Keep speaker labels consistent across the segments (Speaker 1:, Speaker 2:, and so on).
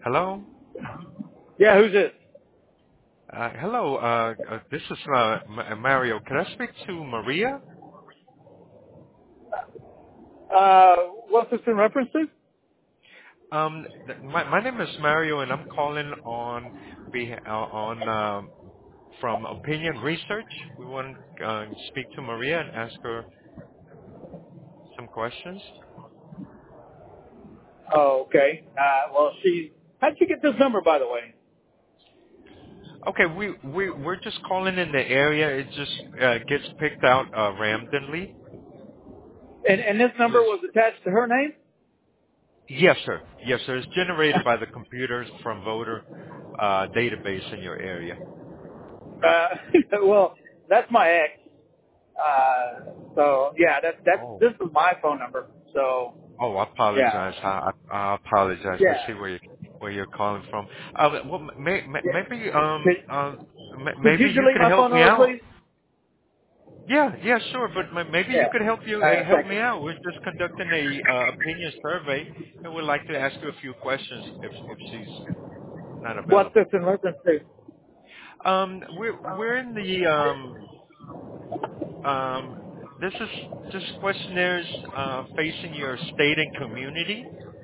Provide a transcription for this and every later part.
Speaker 1: Hello?
Speaker 2: Yeah, who's this?
Speaker 1: Hello. This is Mario. Can I speak to Maria?
Speaker 2: What's this in reference to?
Speaker 1: My name is Mario, and I'm calling on from Opinion Research. We want to speak to Maria and ask her some questions.
Speaker 2: Oh, okay. Well, how'd you get this number, by the way?
Speaker 1: Okay, we're just calling in the area. It just gets picked out randomly.
Speaker 2: And this number
Speaker 1: Yes.
Speaker 2: was attached to her name?
Speaker 1: Yes, sir. Yes, sir. It's generated by the computers from voter database in your area.
Speaker 2: Uh, well, that's my ex. So yeah,
Speaker 1: Oh.
Speaker 2: this is my phone number. So
Speaker 1: Oh, I
Speaker 2: yeah,
Speaker 1: apologize. I apologize. I
Speaker 2: yeah,
Speaker 1: see where you're calling from. Well,
Speaker 2: yeah.
Speaker 1: maybe
Speaker 2: Could
Speaker 1: maybe
Speaker 2: you
Speaker 1: you
Speaker 2: delete
Speaker 1: could
Speaker 2: my
Speaker 1: help
Speaker 2: phone
Speaker 1: me
Speaker 2: number,
Speaker 1: out.
Speaker 2: please?
Speaker 1: Yeah, yeah, sure. But maybe you
Speaker 2: Yeah.
Speaker 1: could help
Speaker 2: Thank
Speaker 1: me
Speaker 2: you.
Speaker 1: out. We're just conducting a opinion survey, and we'd like to ask you a few questions if she's not
Speaker 2: What's this
Speaker 1: available.
Speaker 2: in reference to?
Speaker 1: We're in the um. This is just questionnaires facing your state and community.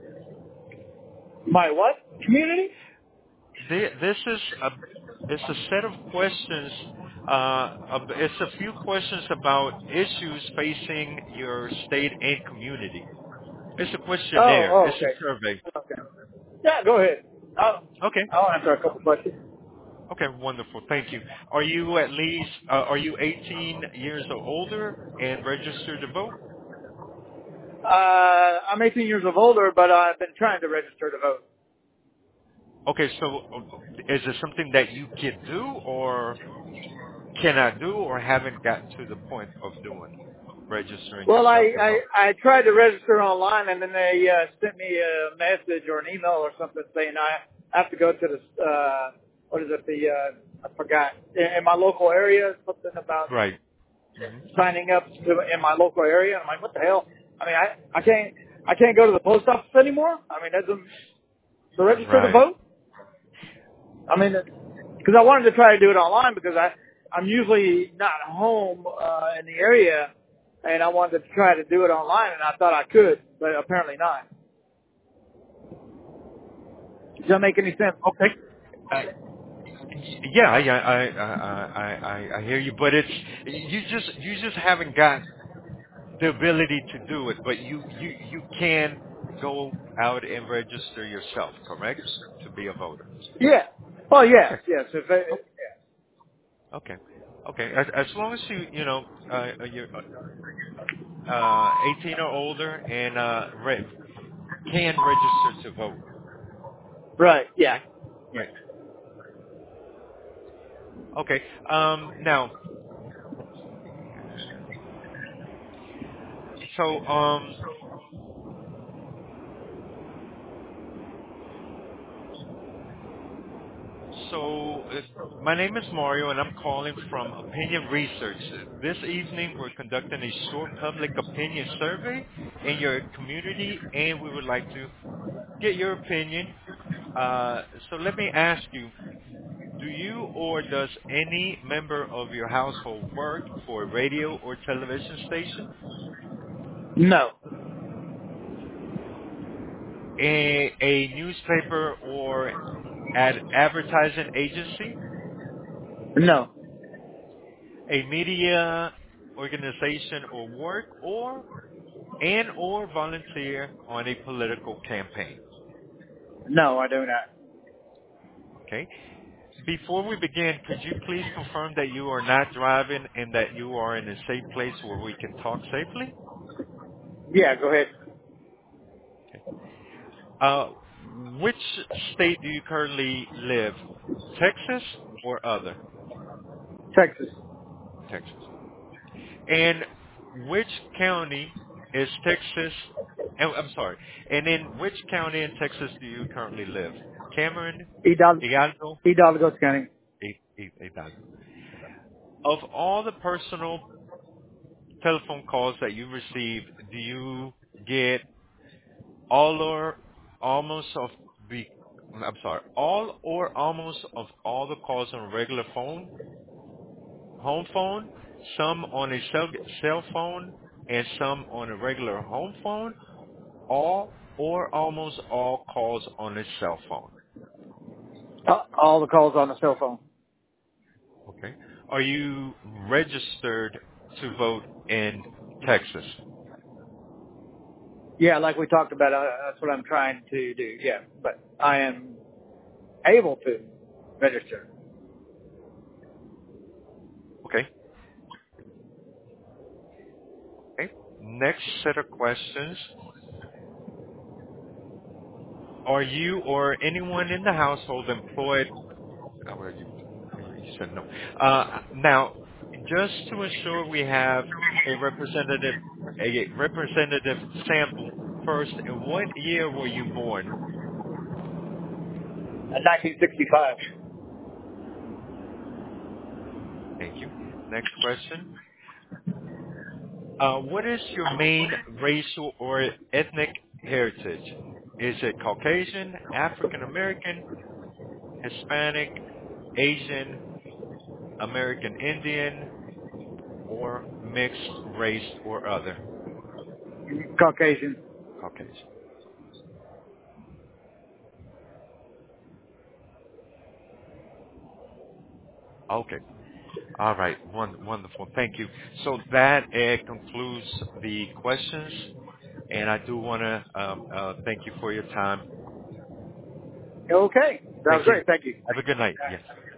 Speaker 2: My what? Community?
Speaker 1: This is a set of questions. It's a few questions about issues facing your state and community. It's a questionnaire.
Speaker 2: Oh,
Speaker 1: It's a
Speaker 2: okay.
Speaker 1: survey.
Speaker 2: Okay. Yeah, go ahead.
Speaker 1: Okay.
Speaker 2: I'll answer a couple questions.
Speaker 1: Okay. Wonderful. Thank you. Are you 18 years or older and registered to vote?
Speaker 2: I'm 18 years of older, but I've been trying to register to vote.
Speaker 1: Okay. So is it something that you can do or cannot do or haven't gotten to the point of doing, registering
Speaker 2: Well,
Speaker 1: yourself to vote?
Speaker 2: I tried to register online, and then they sent me a message or an email or something saying I have to go to the what is it? I forgot in my local area. Something about
Speaker 1: Right. Hmm.
Speaker 2: signing up in my local area. I'm like, what the hell? I mean, I can't go to the post office anymore. I mean, that's to register to
Speaker 1: Right.
Speaker 2: vote. I mean, because I wanted to try to do it online because I'm usually not home in the area, and I wanted to try to do it online, and I thought I could, but apparently not. Does that make any sense?
Speaker 1: Okay. Uh, yeah, I hear you, but it's you just haven't got the ability to do it, but you can go out and register yourself, correct? To be a voter.
Speaker 2: Yeah. Oh, yes,
Speaker 1: Okay.
Speaker 2: yes.
Speaker 1: Oh, okay. Okay. As long as you're 18 or older and can register to vote.
Speaker 2: Right. Yeah.
Speaker 1: Right. Right. Okay. Now, let's see here. So, So, my name is Mario, and I'm calling from Opinion Research. This evening, we're conducting a short public opinion survey in your community, and we would like to get your opinion. So let me ask you, do you or does any member of your household work for a radio or television station,
Speaker 2: No.
Speaker 1: a newspaper or advertising agency,
Speaker 2: No.
Speaker 1: a media organization or work, or volunteer on a political campaign?
Speaker 2: No, I do not.
Speaker 1: Okay. Before we begin, could you please confirm that you are not driving and that you are in a safe place where we can talk safely?
Speaker 2: Yeah, go ahead.
Speaker 1: Okay. Uh, which state do you currently live? Texas or other?
Speaker 2: Texas.
Speaker 1: Texas. And which county is Texas? I'm sorry. And in which county in Texas do you currently live? Cameron, Hidalgo,
Speaker 2: Hidalgo County.
Speaker 1: Hidalgo. Of all the personal telephone calls that you receive, do you get all or almost of the I'm sorry, all or almost of all the calls on a regular phone, home phone, some on a cell phone, and some on a regular home phone, all or almost all calls on a cell phone.
Speaker 2: All the calls on the cell phone.
Speaker 1: Okay. Are you registered to vote in Texas?
Speaker 2: Yeah, like we talked about, that's what I'm trying to do. Yeah, but I am able to register.
Speaker 1: Okay. Okay. Next set of questions. Are you or anyone in the household employed? Well, you said no. Now, just to ensure we have a representative sample first, in what year were you born?
Speaker 2: 1965.
Speaker 1: Thank you. Next question. What is your main racial or ethnic heritage? Is it Caucasian, African American, Hispanic, Asian, American Indian, or mixed race or other?
Speaker 2: Caucasian.
Speaker 1: Caucasian. Okay. All right. Wonderful. Thank you. So that concludes the questions, and I do want to thank you for your time.
Speaker 2: Okay, that was
Speaker 1: Thank you.
Speaker 2: great. Thank you.
Speaker 1: Have a good night. Yes.